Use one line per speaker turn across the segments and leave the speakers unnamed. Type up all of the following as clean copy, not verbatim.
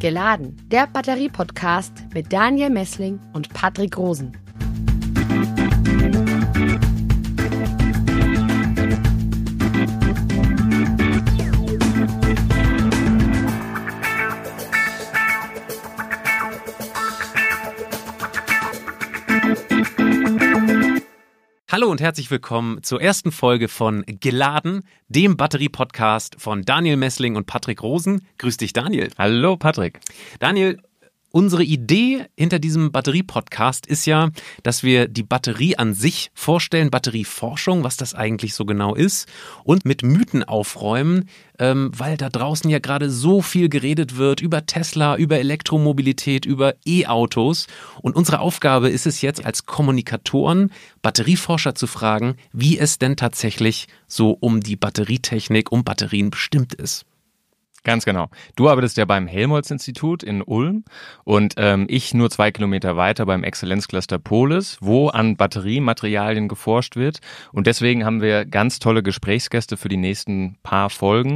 Geladen, der Batterie-Podcast mit Daniel Messling und Patrick Rosen.
Hallo und herzlich willkommen zur ersten Folge von Geladen, dem Batterie-Podcast von Daniel Messling und Patrick Rosen. Grüß dich, Daniel.
Hallo, Patrick.
Daniel, unsere Idee hinter diesem Batterie-Podcast ist ja, dass wir die Batterie an sich vorstellen, Batterieforschung, was das eigentlich so genau ist, und mit Mythen aufräumen, weil da draußen ja gerade so viel geredet wird über Tesla, über Elektromobilität, über E-Autos. Und unsere Aufgabe ist es jetzt als Kommunikatoren, Batterieforscher zu fragen, wie es denn tatsächlich so um die Batterietechnik, um Batterien bestimmt ist.
Ganz genau. Du arbeitest ja beim Helmholtz-Institut in Ulm und ich nur 2 Kilometer weiter beim Exzellenzcluster Polis, wo an Batteriematerialien geforscht wird. Und deswegen haben wir ganz tolle Gesprächsgäste für die nächsten paar Folgen,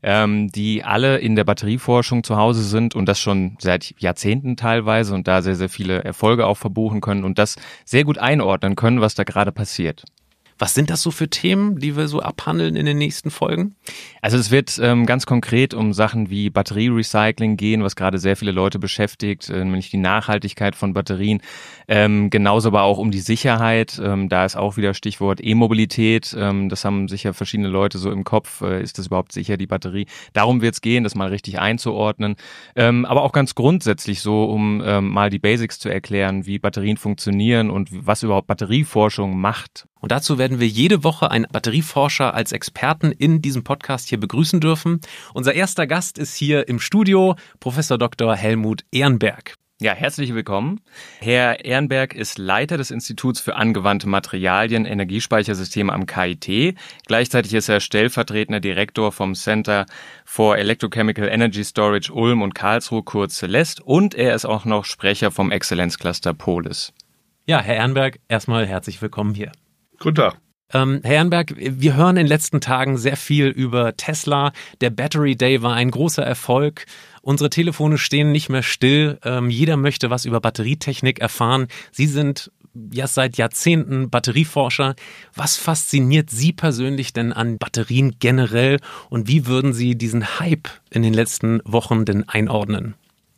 die alle in der Batterieforschung zu Hause sind und das schon seit Jahrzehnten teilweise und da sehr, sehr viele Erfolge auch verbuchen können und das sehr gut einordnen können, was da gerade passiert.
Was sind das so für Themen, die wir so abhandeln in den nächsten Folgen?
Also es wird ganz konkret um Sachen wie Batterierecycling gehen, was gerade sehr viele Leute beschäftigt, nämlich die Nachhaltigkeit von Batterien. Genauso aber auch um die Sicherheit. Da ist auch wieder Stichwort E-Mobilität. Das haben sicher verschiedene Leute so im Kopf. Ist das überhaupt sicher, die Batterie? Darum wird es gehen, das mal richtig einzuordnen. Aber auch ganz grundsätzlich so, um mal die Basics zu erklären, wie Batterien funktionieren und was überhaupt Batterieforschung macht.
Und dazu werden wir jede Woche einen Batterieforscher als Experten in diesem Podcast hier begrüßen dürfen. Unser erster Gast ist hier im Studio Professor Dr. Helmut Ehrenberg.
Ja, herzlich willkommen. Herr Ehrenberg ist Leiter des Instituts für angewandte Materialien, Energiespeichersysteme am KIT. Gleichzeitig ist er stellvertretender Direktor vom Center for Electrochemical Energy Storage Ulm und Karlsruhe, kurz Celeste. Und er ist auch noch Sprecher vom Exzellenzcluster Polis.
Ja, Herr Ehrenberg, erstmal herzlich willkommen hier.
Guten Tag.
Herr Ehrenberg, wir hören in den letzten Tagen sehr viel über Tesla. Der Battery Day war ein großer Erfolg. Unsere Telefone stehen nicht mehr still. Jeder möchte was über Batterietechnik erfahren. Sie sind ja seit Jahrzehnten Batterieforscher. Was fasziniert Sie persönlich denn an Batterien generell? Und wie würden Sie diesen Hype in den letzten Wochen denn einordnen?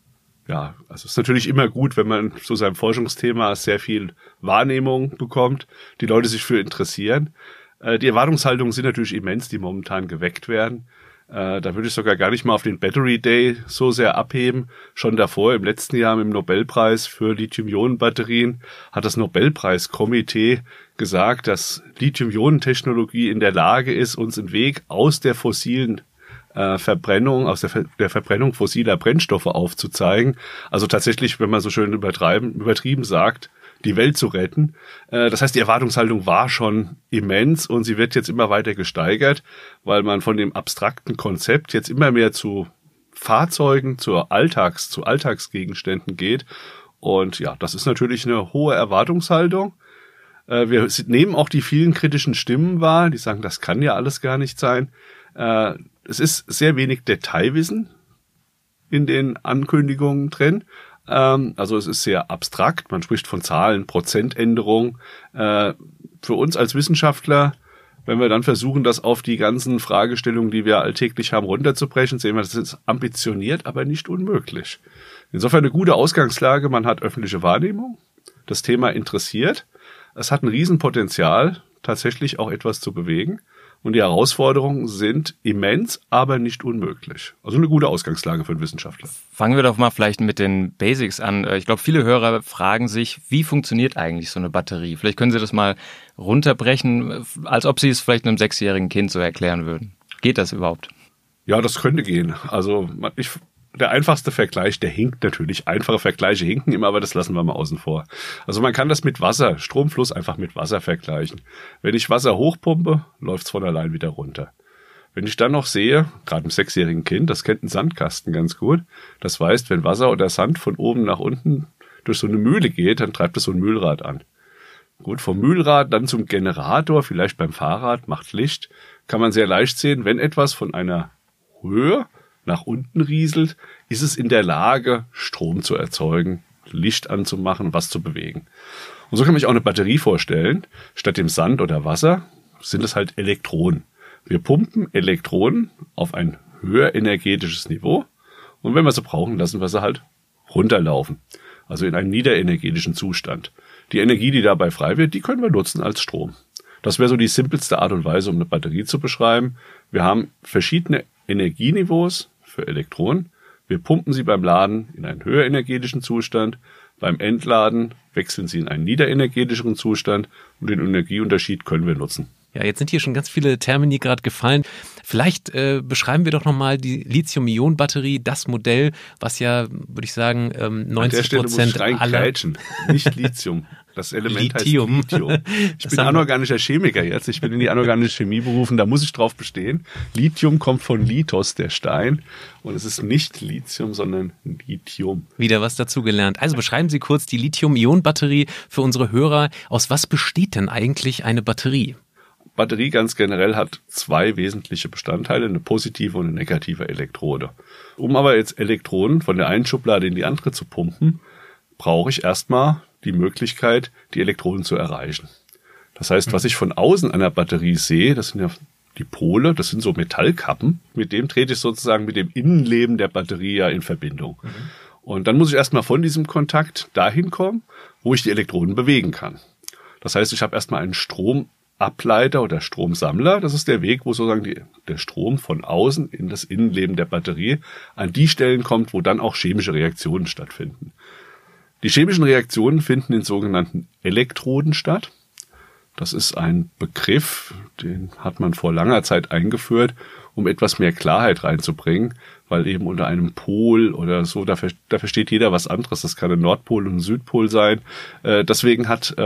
Ja, also es ist natürlich immer gut, wenn man zu seinem Forschungsthema sehr viel Wahrnehmung bekommt, die Leute sich für interessieren. Die Erwartungshaltungen sind natürlich immens, die momentan geweckt werden. Da würde ich sogar gar nicht mal auf den Battery Day so sehr abheben. Schon davor, im letzten Jahr mit dem Nobelpreis für Lithium-Ionen-Batterien, hat das Nobelpreiskomitee gesagt, dass Lithium-Ionen-Technologie in der Lage ist, uns einen Weg aus der fossilen Verbrennung, aus der Verbrennung fossiler Brennstoffe aufzuzeigen. Also tatsächlich, wenn man so schön übertrieben sagt, die Welt zu retten. Das heißt, die Erwartungshaltung war schon immens und sie wird jetzt immer weiter gesteigert, weil man von dem abstrakten Konzept jetzt immer mehr zu Fahrzeugen, zu Alltagsgegenständen geht. Und ja, das ist natürlich eine hohe Erwartungshaltung. Wir nehmen auch die vielen kritischen Stimmen wahr, die sagen, das kann ja alles gar nicht sein. Es ist sehr wenig Detailwissen in den Ankündigungen drin. Also es ist sehr abstrakt. Man spricht von Zahlen, Prozentänderung. Für uns als Wissenschaftler, wenn wir dann versuchen, das auf die ganzen Fragestellungen, die wir alltäglich haben, runterzubrechen, sehen wir, das ist ambitioniert, aber nicht unmöglich. Insofern eine gute Ausgangslage. Man hat öffentliche Wahrnehmung. Das Thema interessiert. Es hat ein Riesenpotenzial, tatsächlich auch etwas zu bewegen. Und die Herausforderungen sind immens, aber nicht unmöglich. Also eine gute Ausgangslage für einen Wissenschaftler.
Fangen wir doch mal vielleicht mit den Basics an. Ich glaube, viele Hörer fragen sich, wie funktioniert eigentlich so eine Batterie? Vielleicht können Sie das mal runterbrechen, als ob Sie es vielleicht einem 6-jährigen Kind so erklären würden. Geht das überhaupt?
Ja, das könnte gehen. Also der einfachste Vergleich, der hinkt natürlich. Einfache Vergleiche hinken immer, aber das lassen wir mal außen vor. Also man kann das mit Wasser, Stromfluss einfach mit Wasser vergleichen. Wenn ich Wasser hochpumpe, läuft's von allein wieder runter. Wenn ich dann noch sehe, gerade im 6-jährigen Kind, das kennt einen Sandkasten ganz gut, das weiß, wenn Wasser oder Sand von oben nach unten durch so eine Mühle geht, dann treibt es so ein Mühlrad an. Gut, vom Mühlrad dann zum Generator, vielleicht beim Fahrrad, macht Licht, kann man sehr leicht sehen, wenn etwas von einer Höhe nach unten rieselt, ist es in der Lage, Strom zu erzeugen, Licht anzumachen, was zu bewegen. Und so kann man sich auch eine Batterie vorstellen. Statt dem Sand oder Wasser sind es halt Elektronen. Wir pumpen Elektronen auf ein höher energetisches Niveau und wenn wir sie brauchen, lassen wir sie halt runterlaufen. Also in einen niederenergetischen Zustand. Die Energie, die dabei frei wird, die können wir nutzen als Strom. Das wäre so die simpelste Art und Weise, um eine Batterie zu beschreiben. Wir haben verschiedene Energieniveaus für Elektronen. Wir pumpen sie beim Laden in einen höher energetischen Zustand. Beim Entladen wechseln sie in einen niederenergetischeren Zustand und den Energieunterschied können wir nutzen.
Ja, jetzt sind hier schon ganz viele Termini gerade gefallen. Vielleicht beschreiben wir doch nochmal die Lithium-Ionen-Batterie, das Modell, was ja, würde ich sagen, 90% aller...
Nicht Lithium. Das Element Lithium. Heißt Lithium. Ich bin anorganischer Chemiker jetzt. Ich bin in die anorganische Chemie berufen. Da muss ich drauf bestehen. Lithium kommt von Lithos, der Stein. Und es ist nicht Lithium, sondern Lithium.
Wieder was dazugelernt. Also beschreiben Sie kurz die Lithium-Ionen-Batterie für unsere Hörer. Aus was besteht denn eigentlich eine Batterie?
Batterie ganz generell hat zwei wesentliche Bestandteile, eine positive und eine negative Elektrode. Um aber jetzt Elektronen von der einen Schublade in die andere zu pumpen, brauche ich erstmal die Möglichkeit, die Elektronen zu erreichen. Das heißt, was ich von außen an der Batterie sehe, das sind ja die Pole, das sind so Metallkappen, mit dem trete ich sozusagen mit dem Innenleben der Batterie ja in Verbindung. Und dann muss ich erstmal von diesem Kontakt dahin kommen, wo ich die Elektronen bewegen kann. Das heißt, ich habe erstmal einen Stromableiter oder Stromsammler. Das ist der Weg, wo sozusagen der Strom von außen in das Innenleben der Batterie an die Stellen kommt, wo dann auch chemische Reaktionen stattfinden. Die chemischen Reaktionen finden in sogenannten Elektroden statt. Das ist ein Begriff, den hat man vor langer Zeit eingeführt, um etwas mehr Klarheit reinzubringen, weil eben unter einem Pol oder so, da versteht jeder was anderes. Das kann ein Nordpol und ein Südpol sein. Deswegen hat,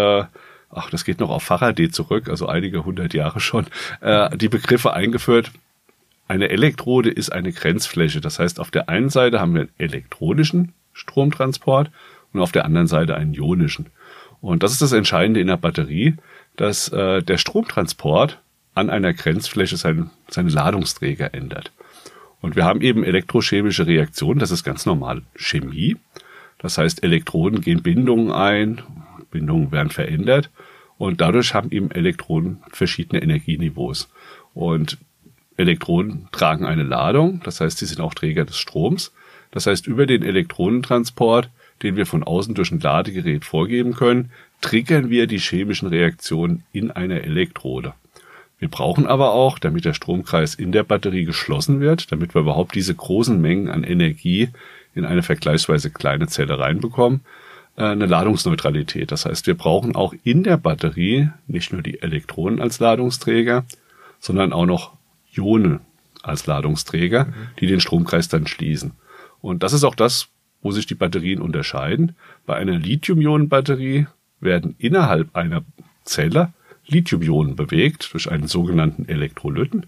das geht noch auf Faraday zurück, also einige 100 Jahre schon, die Begriffe eingeführt. Eine Elektrode ist eine Grenzfläche. Das heißt, auf der einen Seite haben wir einen elektronischen Stromtransport und auf der anderen Seite einen ionischen. Und das ist das Entscheidende in der Batterie, dass der Stromtransport an einer Grenzfläche seine Ladungsträger ändert. Und wir haben eben elektrochemische Reaktionen, das ist ganz normal Chemie. Das heißt, Elektronen gehen Bindungen ein, Bindungen werden verändert und dadurch haben eben Elektronen verschiedene Energieniveaus. Und Elektronen tragen eine Ladung, das heißt, sie sind auch Träger des Stroms. Das heißt, über den Elektronentransport, den wir von außen durch ein Ladegerät vorgeben können, triggern wir die chemischen Reaktionen in einer Elektrode. Wir brauchen aber auch, damit der Stromkreis in der Batterie geschlossen wird, damit wir überhaupt diese großen Mengen an Energie in eine vergleichsweise kleine Zelle reinbekommen, eine Ladungsneutralität. Das heißt, wir brauchen auch in der Batterie nicht nur die Elektronen als Ladungsträger, sondern auch noch Ionen als Ladungsträger, die den Stromkreis dann schließen. Und das ist auch das, wo sich die Batterien unterscheiden. Bei einer Lithium-Ionen-Batterie werden innerhalb einer Zelle Lithium-Ionen bewegt durch einen sogenannten Elektrolyten.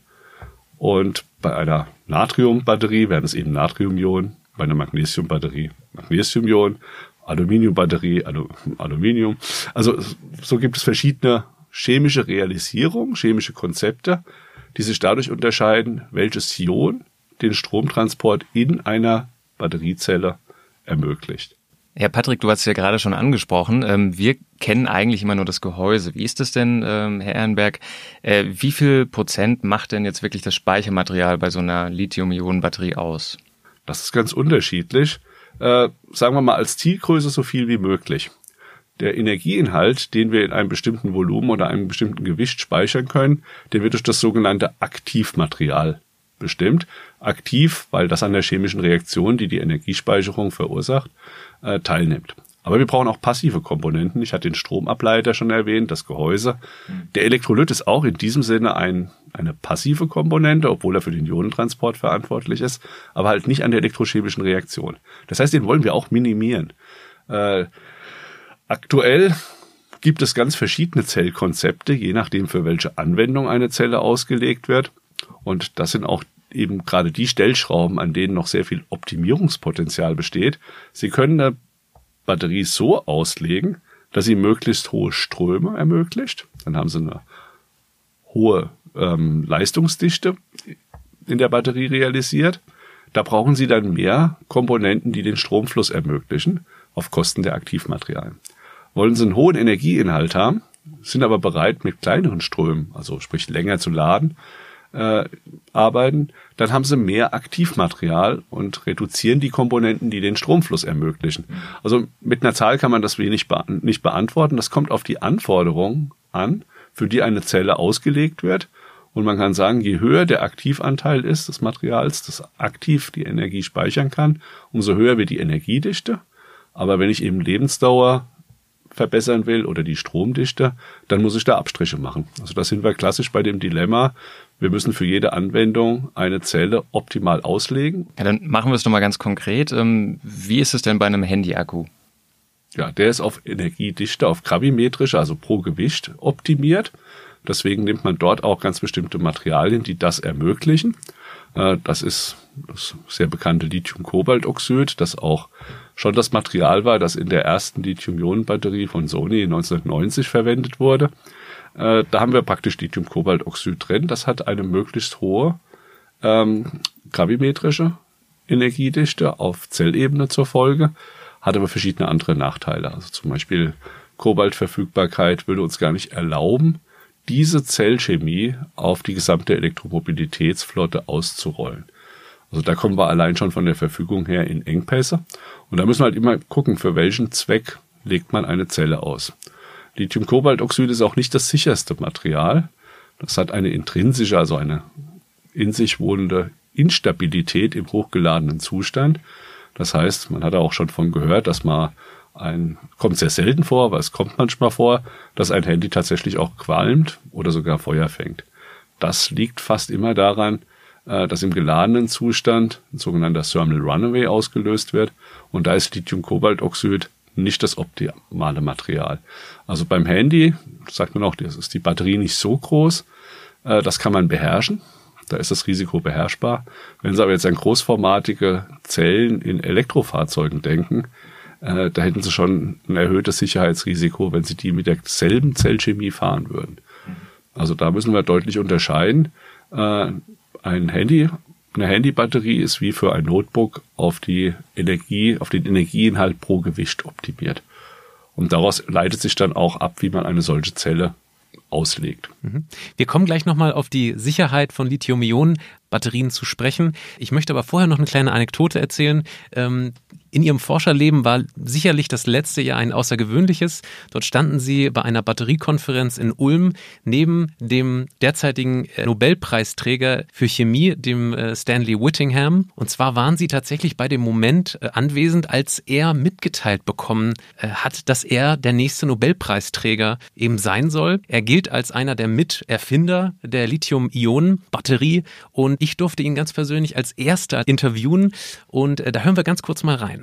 Und bei einer Natrium-Batterie werden es eben Natrium-Ionen, bei einer Magnesium-Batterie Magnesium-Ionen, Aluminium-Batterie Aluminium. Also so gibt es verschiedene chemische Realisierungen, chemische Konzepte, die sich dadurch unterscheiden, welches Ion den Stromtransport in einer Batteriezelle ermöglicht.
Ja, Patrick, du hast es ja gerade schon angesprochen. Wir kennen eigentlich immer nur das Gehäuse. Wie ist das denn, Herr Ehrenberg? Wie viel Prozent macht denn jetzt wirklich das Speichermaterial bei so einer Lithium-Ionen-Batterie aus?
Das ist ganz unterschiedlich. Sagen wir mal als Zielgröße so viel wie möglich. Der Energieinhalt, den wir in einem bestimmten Volumen oder einem bestimmten Gewicht speichern können, der wird durch das sogenannte Aktivmaterial bestimmt. Aktiv, weil das an der chemischen Reaktion, die die Energiespeicherung verursacht, teilnimmt. Aber wir brauchen auch passive Komponenten. Ich hatte den Stromableiter schon erwähnt, das Gehäuse. Der Elektrolyt ist auch in diesem Sinne eine passive Komponente, obwohl er für den Ionentransport verantwortlich ist, aber halt nicht an der elektrochemischen Reaktion. Das heißt, den wollen wir auch minimieren. Aktuell gibt es ganz verschiedene Zellkonzepte, je nachdem für welche Anwendung eine Zelle ausgelegt wird. Und das sind auch eben gerade die Stellschrauben, an denen noch sehr viel Optimierungspotenzial besteht. Sie können eine Batterie so auslegen, dass sie möglichst hohe Ströme ermöglicht. Dann haben sie eine hohe Leistungsdichte in der Batterie realisiert. Da brauchen Sie dann mehr Komponenten, die den Stromfluss ermöglichen, auf Kosten der Aktivmaterialien. Wollen Sie einen hohen Energieinhalt haben, sind aber bereit, mit kleineren Strömen, also sprich länger zu laden, arbeiten, dann haben Sie mehr Aktivmaterial und reduzieren die Komponenten, die den Stromfluss ermöglichen. Also mit einer Zahl kann man das nicht beantworten. Das kommt auf die Anforderungen an, für die eine Zelle ausgelegt wird. Und man kann sagen, je höher der Aktivanteil ist des Materials, das aktiv die Energie speichern kann, umso höher wird die Energiedichte. Aber wenn ich eben Lebensdauer verbessern will oder die Stromdichte, dann muss ich da Abstriche machen. Also da sind wir klassisch bei dem Dilemma, wir müssen für jede Anwendung eine Zelle optimal auslegen.
Ja, dann machen wir es nochmal ganz konkret. Wie ist es denn bei einem Handy-Akku?
Ja, der ist auf Energiedichte, auf gravimetrische, also pro Gewicht optimiert. Deswegen nimmt man dort auch ganz bestimmte Materialien, die das ermöglichen. Das ist das sehr bekannte Lithium-Kobalt-Oxid, das auch schon das Material war, das in der ersten Lithium-Ionen-Batterie von Sony 1990 verwendet wurde. Da haben wir praktisch Lithium-Kobalt-Oxid drin. Das hat eine möglichst hohe gravimetrische Energiedichte auf Zellebene zur Folge, hat aber verschiedene andere Nachteile. Also zum Beispiel Kobaltverfügbarkeit würde uns gar nicht erlauben, diese Zellchemie auf die gesamte Elektromobilitätsflotte auszurollen. Also da kommen wir allein schon von der Verfügung her in Engpässe. Und da müssen wir halt immer gucken, für welchen Zweck legt man eine Zelle aus. Lithium-Kobalt-Oxid ist auch nicht das sicherste Material. Das hat eine intrinsische, also eine in sich wohnende Instabilität im hochgeladenen Zustand. Das heißt, man hat auch schon von gehört, dass kommt sehr selten vor, aber es kommt manchmal vor, dass ein Handy tatsächlich auch qualmt oder sogar Feuer fängt. Das liegt fast immer daran, dass im geladenen Zustand ein sogenannter Thermal Runaway ausgelöst wird. Und da ist Lithium-Kobalt-Oxid nicht das optimale Material. Also beim Handy, sagt man auch, das ist die Batterie nicht so groß, das kann man beherrschen. Da ist das Risiko beherrschbar. Wenn Sie aber jetzt an großformatige Zellen in Elektrofahrzeugen denken, da hätten Sie schon ein erhöhtes Sicherheitsrisiko, wenn Sie die mit derselben Zellchemie fahren würden. Also da müssen wir deutlich unterscheiden. Eine Handybatterie ist wie für ein Notebook auf den Energieinhalt pro Gewicht optimiert. Und daraus leitet sich dann auch ab, wie man eine solche Zelle auslegt.
Wir kommen gleich nochmal auf die Sicherheit von Lithium-Ionen-Batterien zu sprechen. Ich möchte aber vorher noch eine kleine Anekdote erzählen. In Ihrem Forscherleben war sicherlich das letzte Jahr ein außergewöhnliches. Dort standen Sie bei einer Batteriekonferenz in Ulm neben dem derzeitigen Nobelpreisträger für Chemie, dem Stanley Whittingham. Und zwar waren Sie tatsächlich bei dem Moment anwesend, als er mitgeteilt bekommen hat, dass er der nächste Nobelpreisträger eben sein soll. Er gilt als einer der Miterfinder der Lithium-Ionen-Batterie und ich durfte ihn ganz persönlich als erster interviewen und da hören wir ganz kurz mal rein.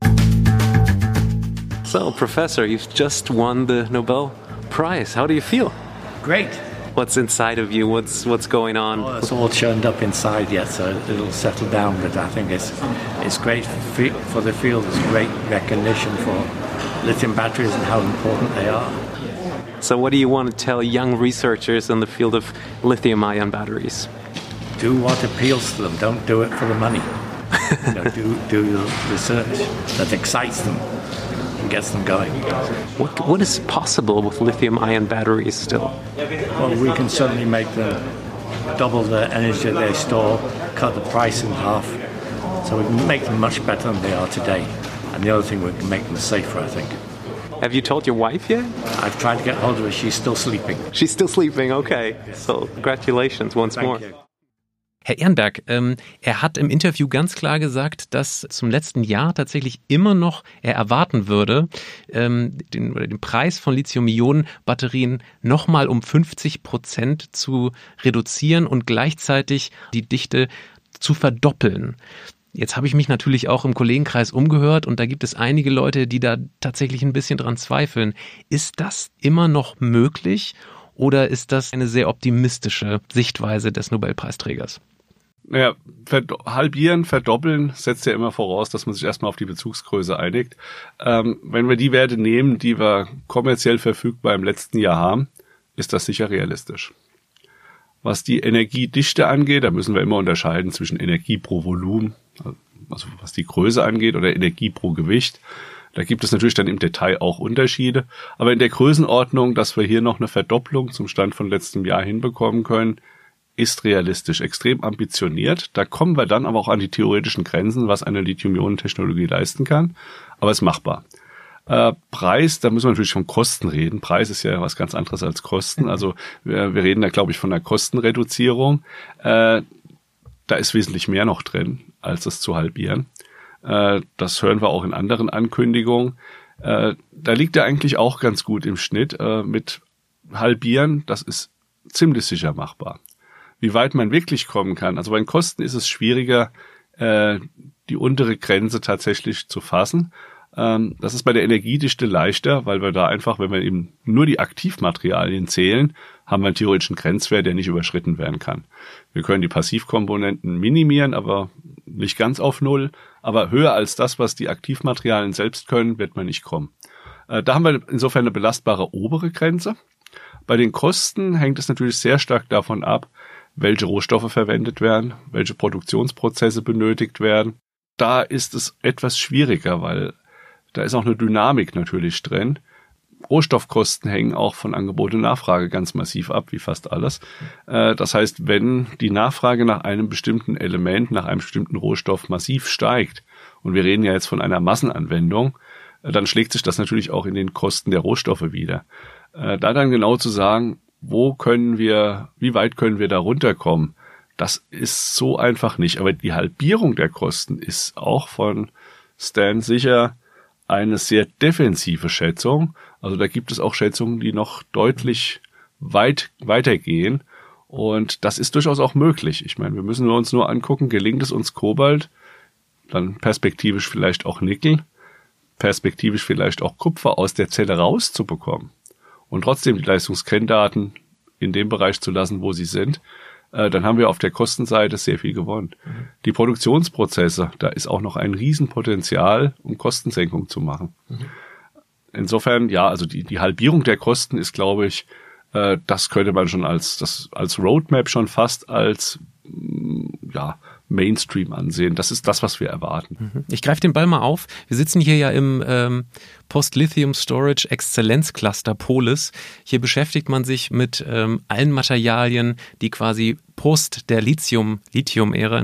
So, Professor, you've just won the Nobel Prize. How do you feel?
Great.
What's inside of you? What's going on?
Oh, it's all churned up inside yet, so it'll settle down. But I think it's great for the field. It's great recognition for lithium batteries and how important they are.
So, what do you want to tell young researchers in the field of lithium-ion batteries?
Do what appeals to them. Don't do it for the money. Do the research that excites them and gets them going.
What is possible with lithium-ion batteries still?
Well, we can certainly make them double the energy they store, cut the price in half, so we can make them much better than they are today. And the other thing, we can make them safer, I think.
Have you told your wife yet?
I've tried to get hold of her. She's still sleeping.
She's still sleeping, okay. So, congratulations once more.
Thank you.
Herr Ehrenberg, er hat im Interview ganz klar gesagt, dass zum letzten Jahr tatsächlich immer noch er erwarten würde, den Preis von Lithium-Ionen-Batterien nochmal um 50% zu reduzieren und gleichzeitig die Dichte zu verdoppeln. Jetzt habe ich mich natürlich auch im Kollegenkreis umgehört und da gibt es einige Leute, die da tatsächlich ein bisschen dran zweifeln. Ist das immer noch möglich oder ist das eine sehr optimistische Sichtweise des Nobelpreisträgers?
Naja, halbieren, verdoppeln setzt ja immer voraus, dass man sich erstmal auf die Bezugsgröße einigt. Wenn wir die Werte nehmen, die wir kommerziell verfügbar im letzten Jahr haben, ist das sicher realistisch. Was die Energiedichte angeht, da müssen wir immer unterscheiden zwischen Energie pro Volumen, also was die Größe angeht, oder Energie pro Gewicht. Da gibt es natürlich dann im Detail auch Unterschiede. Aber in der Größenordnung, dass wir hier noch eine Verdopplung zum Stand von letztem Jahr hinbekommen können, ist realistisch, extrem ambitioniert. Da kommen wir dann aber auch an die theoretischen Grenzen, was eine Lithium-Ionen-Technologie leisten kann. Aber es ist machbar. Preis, da müssen wir natürlich von Kosten reden. Preis ist ja was ganz anderes als Kosten. Also wir reden da, glaube ich, von einer Kostenreduzierung. Da ist wesentlich mehr noch drin, als es zu halbieren. Das hören wir auch in anderen Ankündigungen. Da liegt er eigentlich auch ganz gut im Schnitt. Mit halbieren, das ist ziemlich sicher machbar. Wie weit man wirklich kommen kann, also bei den Kosten ist es schwieriger, die untere Grenze tatsächlich zu fassen. Das ist bei der Energiedichte leichter, weil wir da einfach, wenn wir eben nur die Aktivmaterialien zählen, haben wir einen theoretischen Grenzwert, der nicht überschritten werden kann. Wir können die Passivkomponenten minimieren, aber nicht ganz auf Null. Aber höher als das, was die Aktivmaterialien selbst können, wird man nicht kommen. Da haben wir insofern eine belastbare obere Grenze. Bei den Kosten hängt es natürlich sehr stark davon ab, welche Rohstoffe verwendet werden, welche Produktionsprozesse benötigt werden. Da ist es etwas schwieriger, weil da ist auch eine Dynamik natürlich drin. Rohstoffkosten hängen auch von Angebot und Nachfrage ganz massiv ab, wie fast alles. Das heißt, wenn die Nachfrage nach einem bestimmten Element, nach einem bestimmten Rohstoff massiv steigt, und wir reden ja jetzt von einer Massenanwendung, dann schlägt sich das natürlich auch in den Kosten der Rohstoffe wieder. Da dann genau zu sagen, wie weit können wir da runterkommen, das ist so einfach nicht. Aber die Halbierung der Kosten ist auch von Stan sicher eine sehr defensive Schätzung. Also da gibt es auch Schätzungen, die noch deutlich weitergehen. Und das ist durchaus auch möglich. Ich meine, wir müssen uns nur angucken, gelingt es uns Kobalt, dann perspektivisch vielleicht auch Nickel, perspektivisch vielleicht auch Kupfer aus der Zelle rauszubekommen und trotzdem die Leistungskenndaten in dem Bereich zu lassen, wo sie sind, dann haben wir auf der Kostenseite sehr viel gewonnen. Die Produktionsprozesse, da ist auch noch ein Riesenpotenzial, um Kostensenkung zu machen. Insofern, ja, also die Halbierung der Kosten ist, glaube ich, das könnte man schon als Roadmap schon fast als Mainstream ansehen. Das ist das, was wir erwarten.
Ich greife den Ball mal auf. Wir sitzen hier ja im Post-Lithium Storage Exzellenz Cluster Polis. Hier beschäftigt man sich mit allen Materialien, die quasi post der Lithium-Ära,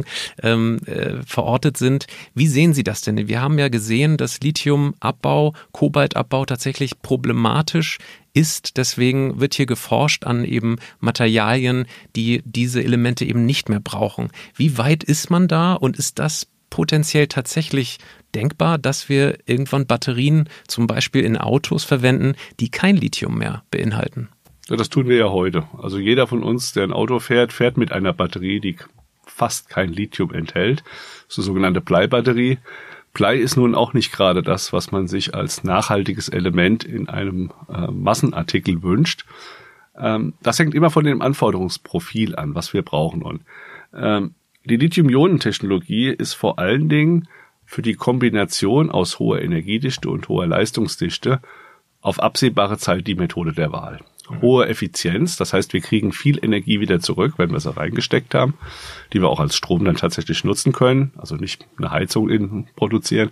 verortet sind. Wie sehen Sie das denn? Wir haben ja gesehen, dass Lithiumabbau, Kobaltabbau tatsächlich problematisch ist. Deswegen wird hier geforscht an eben Materialien, die diese Elemente eben nicht mehr brauchen. Wie weit ist man da und ist das potenziell tatsächlich denkbar, dass wir irgendwann Batterien zum Beispiel in Autos verwenden, die kein Lithium mehr beinhalten?
Ja, das tun wir ja heute. Also jeder von uns, der ein Auto fährt mit einer Batterie, die fast kein Lithium enthält. Das ist eine sogenannte Bleibatterie. Blei ist nun auch nicht gerade das, was man sich als nachhaltiges Element in einem Massenartikel wünscht. Das hängt immer von dem Anforderungsprofil an, was wir brauchen. Und die Lithium-Ionen-Technologie ist vor allen Dingen für die Kombination aus hoher Energiedichte und hoher Leistungsdichte auf absehbare Zeit die Methode der Wahl. Hohe Effizienz, das heißt, wir kriegen viel Energie wieder zurück, wenn wir sie reingesteckt haben, die wir auch als Strom dann tatsächlich nutzen können, also nicht eine Heizung innen produzieren.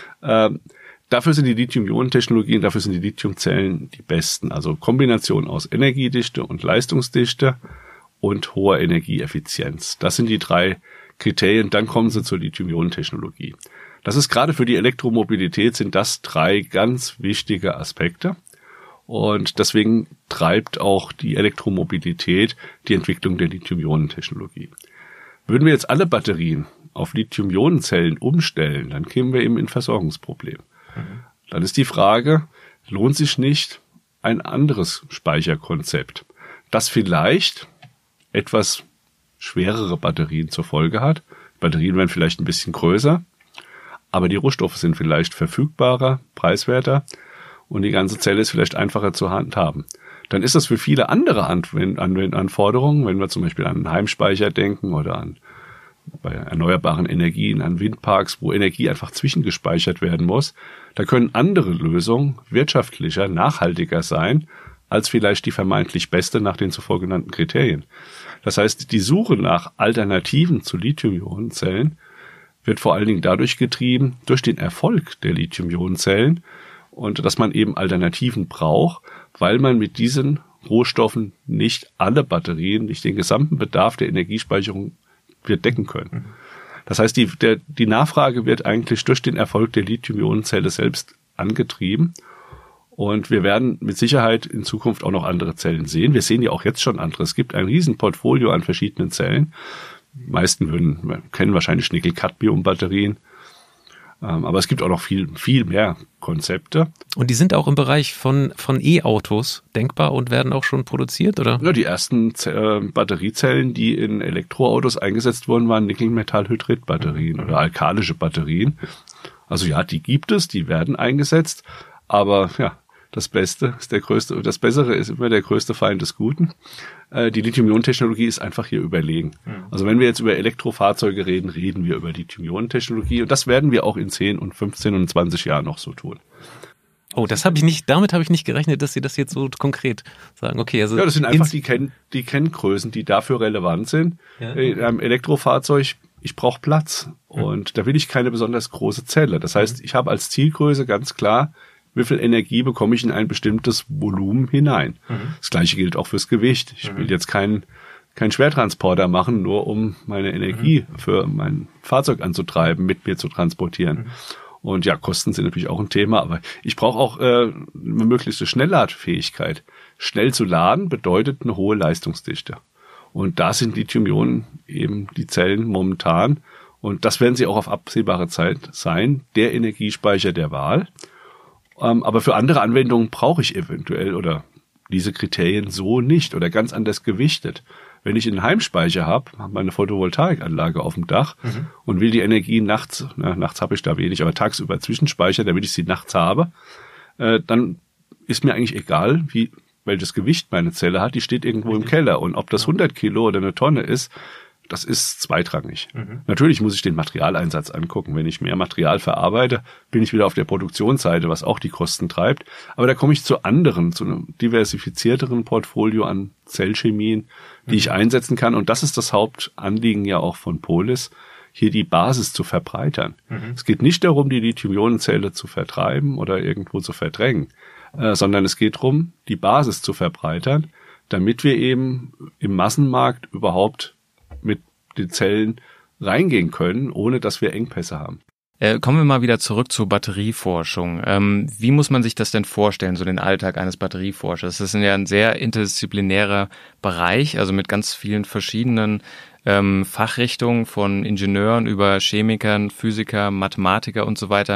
Dafür sind die Lithium-Ionen-Technologien, dafür sind die Lithiumzellen die besten. Also Kombination aus Energiedichte und Leistungsdichte und hoher Energieeffizienz. Das sind die 3 Kriterien, dann kommen sie zur Lithium-Ionen-Technologie. Das ist gerade für die Elektromobilität sind das 3 ganz wichtige Aspekte. Und deswegen treibt auch die Elektromobilität die Entwicklung der Lithium-Ionen-Technologie. Würden wir jetzt alle Batterien auf Lithium-Ionen-Zellen umstellen, dann kämen wir eben in Versorgungsproblem. Dann ist die Frage, lohnt sich nicht ein anderes Speicherkonzept, das vielleicht etwas schwerere Batterien zur Folge hat. Batterien werden vielleicht ein bisschen größer, aber die Rohstoffe sind vielleicht verfügbarer, preiswerter und die ganze Zelle ist vielleicht einfacher zu handhaben. Dann ist das für viele andere Anforderungen, wenn wir zum Beispiel an einen Heimspeicher denken oder bei erneuerbaren Energien, an Windparks, wo Energie einfach zwischengespeichert werden muss, da können andere Lösungen wirtschaftlicher, nachhaltiger sein als vielleicht die vermeintlich beste nach den zuvor genannten Kriterien. Das heißt, die Suche nach Alternativen zu Lithium-Ionen-Zellen wird vor allen Dingen dadurch getrieben, durch den Erfolg der Lithium-Ionen-Zellen und dass man eben Alternativen braucht, weil man mit diesen Rohstoffen nicht alle Batterien, nicht den gesamten Bedarf der Energiespeicherung wird decken können. Das heißt, die Nachfrage wird eigentlich durch den Erfolg der Lithium-Ionen-Zelle selbst angetrieben. Und wir werden mit Sicherheit in Zukunft auch noch andere Zellen sehen. Wir sehen ja auch jetzt schon andere. Es gibt ein Riesenportfolio an verschiedenen Zellen. Die meisten kennen wahrscheinlich Nickel-Cadmium-Batterien. Aber es gibt auch noch viel mehr Konzepte.
Und die sind auch im Bereich von E-Autos denkbar und werden auch schon produziert, oder?
Ja, die ersten Batteriezellen, die in Elektroautos eingesetzt wurden, waren Nickel-Metallhydrid-Batterien oder alkalische Batterien. Also ja, die gibt es, die werden eingesetzt. Aber ja, das Bessere ist immer der größte Feind des Guten. Die Lithium-Ionen-Technologie ist einfach hier überlegen. Also wenn wir jetzt über Elektrofahrzeuge reden, reden wir über Lithium-Ionen-Technologie. Und das werden wir auch in 10 und 15 und 20 Jahren noch so tun.
Oh, damit habe ich nicht gerechnet, dass Sie das jetzt so konkret sagen. Okay, also
ja, das sind einfach die Kenngrößen, die dafür relevant sind. Ja. In einem Elektrofahrzeug, ich brauche Platz. Und da will ich keine besonders große Zelle. Das heißt, ich habe als Zielgröße ganz klar, wie viel Energie bekomme ich in ein bestimmtes Volumen hinein. Das Gleiche gilt auch fürs Gewicht. Ich will jetzt keinen Schwertransporter machen, nur um meine Energie für mein Fahrzeug anzutreiben, mit mir zu transportieren. Und ja, Kosten sind natürlich auch ein Thema, aber ich brauche auch eine möglichste Schnellladfähigkeit. Schnell zu laden bedeutet eine hohe Leistungsdichte. Und da sind Lithium-Ionen eben die Zellen momentan. Und das werden sie auch auf absehbare Zeit sein, der Energiespeicher der Wahl. Aber für andere Anwendungen brauche ich eventuell oder diese Kriterien so nicht oder ganz anders gewichtet. Wenn ich einen Heimspeicher habe eine Photovoltaikanlage auf dem Dach und will die Energie nachts habe ich da wenig, aber tagsüber zwischenspeichern, damit ich sie nachts habe, dann ist mir eigentlich egal, welches Gewicht meine Zelle hat. Die steht irgendwo im Keller und ob das 100 Kilo oder eine Tonne ist, das ist zweitrangig. Natürlich muss ich den Materialeinsatz angucken. Wenn ich mehr Material verarbeite, bin ich wieder auf der Produktionsseite, was auch die Kosten treibt. Aber da komme ich zu einem diversifizierteren Portfolio an Zellchemien, die ich einsetzen kann. Und das ist das Hauptanliegen ja auch von Polis, hier die Basis zu verbreitern. Es geht nicht darum, die Lithium-Ionen-Zelle zu vertreiben oder irgendwo zu verdrängen, sondern es geht darum, die Basis zu verbreitern, damit wir eben im Massenmarkt überhaupt mit den Zellen reingehen können, ohne dass wir Engpässe haben.
Kommen wir mal wieder zurück zur Batterieforschung. Wie muss man sich das denn vorstellen, so den Alltag eines Batterieforschers? Das ist ja ein sehr interdisziplinärer Bereich, also mit ganz vielen verschiedenen Fachrichtungen von Ingenieuren über Chemikern, Physiker, Mathematiker und so weiter.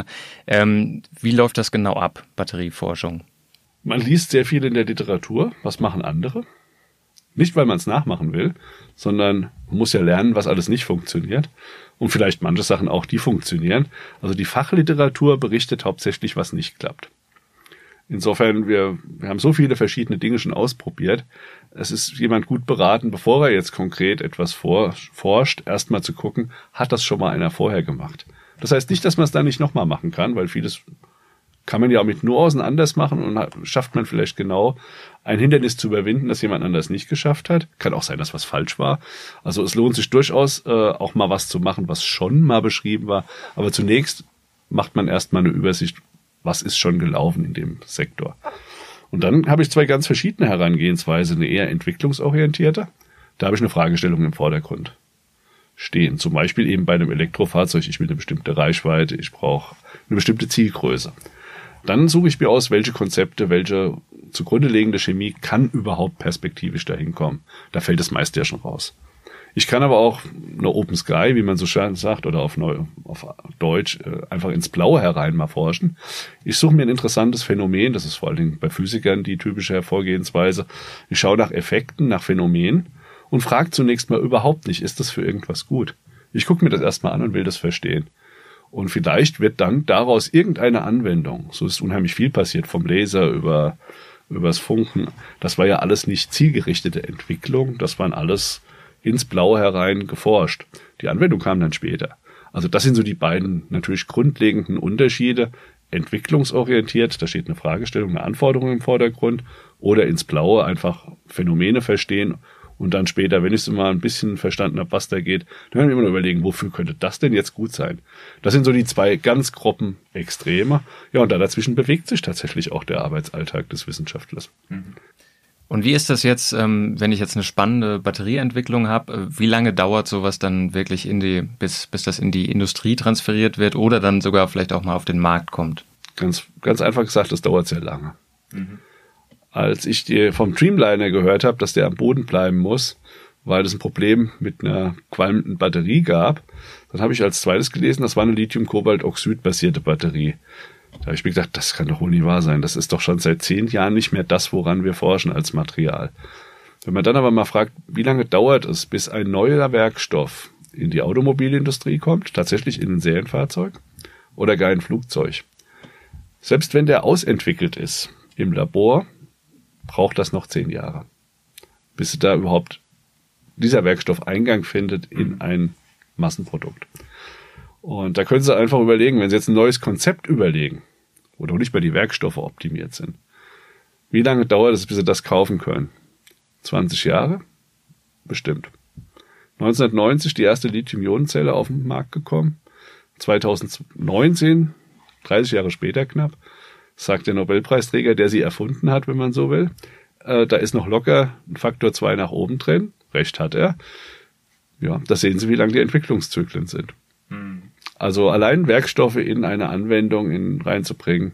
Wie läuft das genau ab, Batterieforschung?
Man liest sehr viel in der Literatur. Was machen andere? Nicht, weil man es nachmachen will, sondern man muss ja lernen, was alles nicht funktioniert. Und vielleicht manche Sachen auch, die funktionieren. Also die Fachliteratur berichtet hauptsächlich, was nicht klappt. Insofern, wir haben so viele verschiedene Dinge schon ausprobiert. Es ist jemand gut beraten, bevor er jetzt konkret etwas forscht, erstmal zu gucken, hat das schon mal einer vorher gemacht. Das heißt nicht, dass man es dann nicht nochmal machen kann, weil vieles kann man ja auch mit Nuancen anders machen und schafft man vielleicht genau ein Hindernis zu überwinden, das jemand anders nicht geschafft hat. Kann auch sein, dass was falsch war. Also es lohnt sich durchaus, auch mal was zu machen, was schon mal beschrieben war. Aber zunächst macht man erstmal eine Übersicht, was ist schon gelaufen in dem Sektor. Und dann habe ich zwei ganz verschiedene Herangehensweisen. Eine eher entwicklungsorientierte. Da habe ich eine Fragestellung im Vordergrund stehen. Zum Beispiel eben bei einem Elektrofahrzeug. Ich will eine bestimmte Reichweite, ich brauche eine bestimmte Zielgröße. Dann suche ich mir aus, welche Konzepte, welche zugrunde liegende Chemie kann überhaupt perspektivisch dahin kommen. Da fällt das meiste ja schon raus. Ich kann aber auch eine Open Sky, wie man so schön sagt, oder auf Deutsch einfach ins Blaue herein mal forschen. Ich suche mir ein interessantes Phänomen, das ist vor allen Dingen bei Physikern die typische Hervorgehensweise. Ich schaue nach Effekten, nach Phänomenen und frage zunächst mal überhaupt nicht, ist das für irgendwas gut? Ich gucke mir das erstmal an und will das verstehen. Und vielleicht wird dann daraus irgendeine Anwendung, so ist unheimlich viel passiert, vom Laser übers Funken. Das war ja alles nicht zielgerichtete Entwicklung, das waren alles ins Blaue herein geforscht. Die Anwendung kam dann später. Also das sind so die beiden natürlich grundlegenden Unterschiede entwicklungsorientiert, da steht eine Fragestellung, eine Anforderung im Vordergrund, oder ins Blaue einfach Phänomene verstehen und dann später, wenn ich es mal ein bisschen verstanden habe, was da geht, dann kann ich immer noch überlegen, wofür könnte das denn jetzt gut sein? Das sind so die zwei ganz groben Extreme. Ja, und da dazwischen bewegt sich tatsächlich auch der Arbeitsalltag des Wissenschaftlers.
Und wie ist das jetzt, wenn ich jetzt eine spannende Batterieentwicklung habe? Wie lange dauert sowas dann wirklich bis das in die Industrie transferiert wird oder dann sogar vielleicht auch mal auf den Markt kommt?
Ganz einfach gesagt, das dauert sehr lange. Als ich vom Dreamliner gehört habe, dass der am Boden bleiben muss, weil es ein Problem mit einer qualmenden Batterie gab, dann habe ich als zweites gelesen, das war eine Lithium-Kobalt-Oxid-basierte Batterie. Da habe ich mir gedacht, das kann doch wohl nicht wahr sein. Das ist doch schon seit 10 Jahren nicht mehr das, woran wir forschen als Material. Wenn man dann aber mal fragt, wie lange dauert es, bis ein neuer Werkstoff in die Automobilindustrie kommt, tatsächlich in ein Serienfahrzeug oder gar ein Flugzeug. Selbst wenn der ausentwickelt ist im Labor, braucht das noch 10 Jahre, bis da überhaupt dieser Werkstoff Eingang findet in ein Massenprodukt. Und da können Sie einfach überlegen, wenn Sie jetzt ein neues Konzept überlegen, wo doch nicht mehr die Werkstoffe optimiert sind, wie lange dauert es, bis Sie das kaufen können? 20 Jahre? Bestimmt. 1990 die erste Lithium-Ionen-Zelle auf den Markt gekommen. 2019, 30 Jahre später knapp, sagt der Nobelpreisträger, der sie erfunden hat, wenn man so will, da ist noch locker ein Faktor 2 nach oben drin. Recht hat er. Ja, da sehen Sie, wie lang die Entwicklungszyklen sind. Also allein Werkstoffe in eine Anwendung reinzubringen,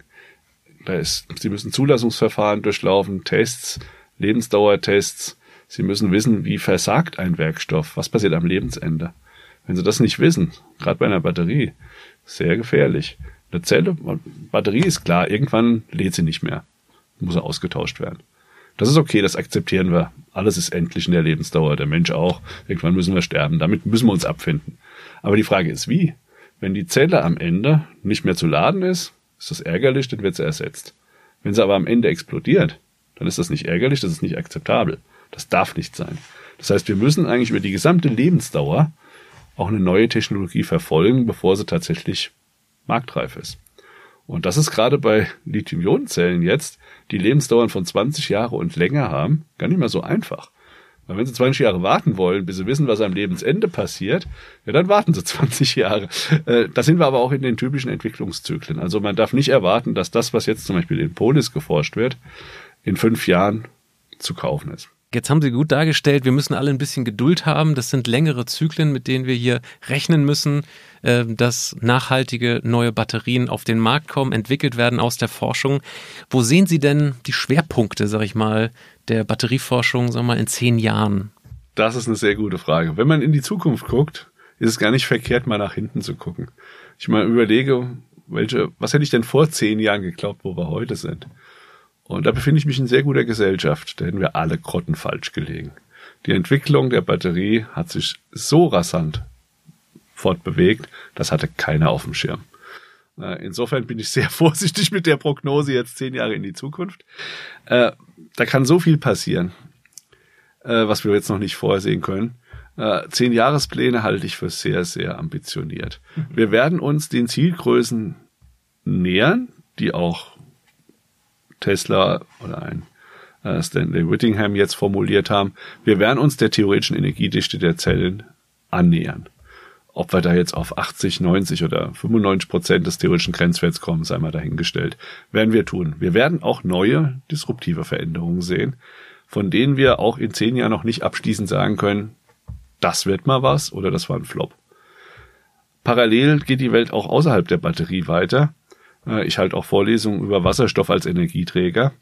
Sie müssen Zulassungsverfahren durchlaufen, Tests, Lebensdauertests. Sie müssen wissen, wie versagt ein Werkstoff, was passiert am Lebensende. Wenn Sie das nicht wissen, gerade bei einer Batterie, sehr gefährlich. Eine Zelle, Batterie ist klar, irgendwann lädt sie nicht mehr, muss sie ausgetauscht werden. Das ist okay, das akzeptieren wir. Alles ist endlich in der Lebensdauer, der Mensch auch. Irgendwann müssen wir sterben, damit müssen wir uns abfinden. Aber die Frage ist, wie? Wenn die Zelle am Ende nicht mehr zu laden ist das ärgerlich, dann wird sie ersetzt. Wenn sie aber am Ende explodiert, dann ist das nicht ärgerlich, das ist nicht akzeptabel. Das darf nicht sein. Das heißt, wir müssen eigentlich über die gesamte Lebensdauer auch eine neue Technologie verfolgen, bevor sie tatsächlich marktreif ist. Und das ist gerade bei Lithium-Ionen-Zellen jetzt, die Lebensdauern von 20 Jahre und länger haben, gar nicht mehr so einfach. Weil wenn Sie 20 Jahre warten wollen, bis Sie wissen, was am Lebensende passiert, ja, dann warten Sie 20 Jahre. Da sind wir aber auch in den typischen Entwicklungszyklen. Also man darf nicht erwarten, dass das, was jetzt zum Beispiel in Polis geforscht wird, in 5 Jahren zu kaufen ist.
Jetzt haben Sie gut dargestellt, wir müssen alle ein bisschen Geduld haben. Das sind längere Zyklen, mit denen wir hier rechnen müssen, dass nachhaltige neue Batterien auf den Markt kommen, entwickelt werden aus der Forschung. Wo sehen Sie denn die Schwerpunkte, sag ich mal, der Batterieforschung, sagen wir mal, in 10 Jahren?
Das ist eine sehr gute Frage. Wenn man in die Zukunft guckt, ist es gar nicht verkehrt, mal nach hinten zu gucken. Ich mal überlege, was hätte ich denn vor 10 Jahren geglaubt, wo wir heute sind? Und da befinde ich mich in sehr guter Gesellschaft. Da hätten wir alle grottenfalsch gelegen. Die Entwicklung der Batterie hat sich so rasant fortbewegt, das hatte keiner auf dem Schirm. Insofern bin ich sehr vorsichtig mit der Prognose jetzt 10 Jahre in die Zukunft. Da kann so viel passieren, was wir jetzt noch nicht vorsehen können. 10 Jahrespläne halte ich für sehr, sehr ambitioniert. Wir werden uns den Zielgrößen nähern, die auch Tesla oder ein Stanley Whittingham jetzt formuliert haben. Wir werden uns der theoretischen Energiedichte der Zellen annähern. Ob wir da jetzt auf 80, 90 oder 95% des theoretischen Grenzwerts kommen, sei mal dahingestellt. Werden wir tun. Wir werden auch neue, disruptive Veränderungen sehen, von denen wir auch in 10 Jahren noch nicht abschließend sagen können, das wird mal was oder das war ein Flop. Parallel geht die Welt auch außerhalb der Batterie weiter. Ich halte auch Vorlesungen über Wasserstoff als Energieträger.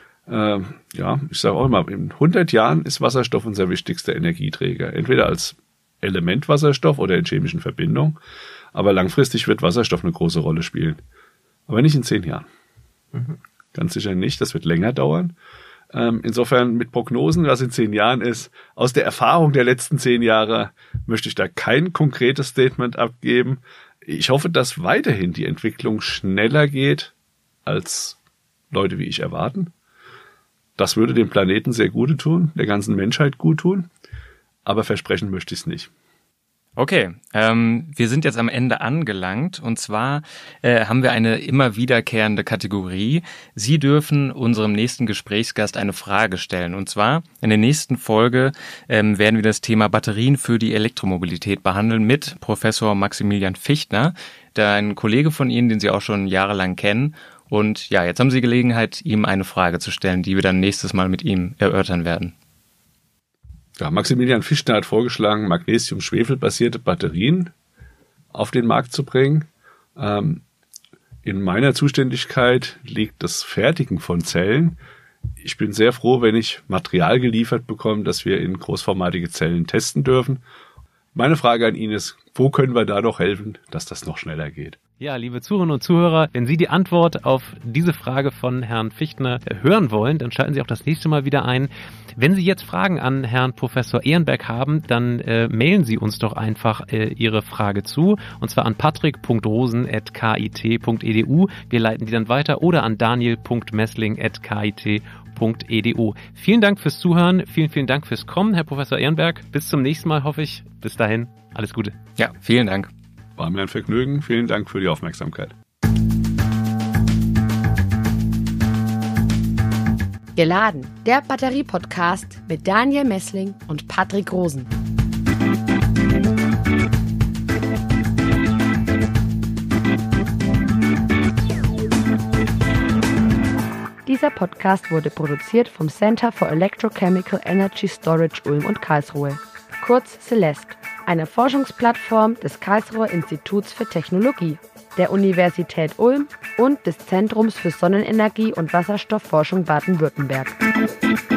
Ich sage auch immer, in 100 Jahren ist Wasserstoff unser wichtigster Energieträger. Entweder als Elementwasserstoff oder in chemischen Verbindungen. Aber langfristig wird Wasserstoff eine große Rolle spielen. Aber nicht in 10 Jahren. Ganz sicher nicht. Das wird länger dauern. Insofern mit Prognosen, was in 10 Jahren ist, aus der Erfahrung der letzten 10 Jahre möchte ich da kein konkretes Statement abgeben. Ich hoffe, dass weiterhin die Entwicklung schneller geht, als Leute wie ich erwarten. Das würde dem Planeten sehr gut tun, der ganzen Menschheit gut tun. Aber versprechen möchte ich es nicht.
Okay, wir sind jetzt am Ende angelangt und zwar haben wir eine immer wiederkehrende Kategorie. Sie dürfen unserem nächsten Gesprächsgast eine Frage stellen und zwar in der nächsten Folge werden wir das Thema Batterien für die Elektromobilität behandeln mit Professor Maximilian Fichtner, ein Kollege von Ihnen, den Sie auch schon jahrelang kennen. Und ja, jetzt haben Sie Gelegenheit, ihm eine Frage zu stellen, die wir dann nächstes Mal mit ihm erörtern werden.
Ja, Maximilian Fichtner hat vorgeschlagen, Magnesium-Schwefel-basierte Batterien auf den Markt zu bringen. In meiner Zuständigkeit liegt das Fertigen von Zellen. Ich bin sehr froh, wenn ich Material geliefert bekomme, das wir in großformatige Zellen testen dürfen. Meine Frage an ihn ist, wo können wir da doch helfen, dass das noch schneller geht?
Ja, liebe Zuhörerinnen und Zuhörer, wenn Sie die Antwort auf diese Frage von Herrn Fichtner hören wollen, dann schalten Sie auch das nächste Mal wieder ein. Wenn Sie jetzt Fragen an Herrn Professor Ehrenberg haben, dann mailen Sie uns doch einfach Ihre Frage zu, und zwar an patrick.rosen@kit.edu. Wir leiten die dann weiter, oder an daniel.messling@kit.edu. Vielen Dank fürs Zuhören, vielen Dank fürs Kommen, Herr Professor Ehrenberg. Bis zum nächsten Mal, hoffe ich. Bis dahin, alles Gute.
Ja, vielen Dank.
War mir ein Vergnügen. Vielen Dank für die Aufmerksamkeit.
Geladen, der Batterie-Podcast mit Daniel Messling und Patrick Rosen. Dieser Podcast wurde produziert vom Center for Electrochemical Energy Storage Ulm und Karlsruhe, kurz CELEST, eine Forschungsplattform des Karlsruher Instituts für Technologie, der Universität Ulm und des Zentrums für Sonnenenergie und Wasserstoffforschung Baden-Württemberg.